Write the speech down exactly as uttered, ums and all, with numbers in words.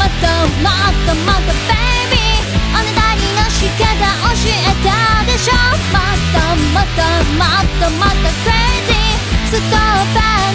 もっともっと Baby おねだりの仕方教えたでしょ。もっともっともっともっと Crazy ストーパー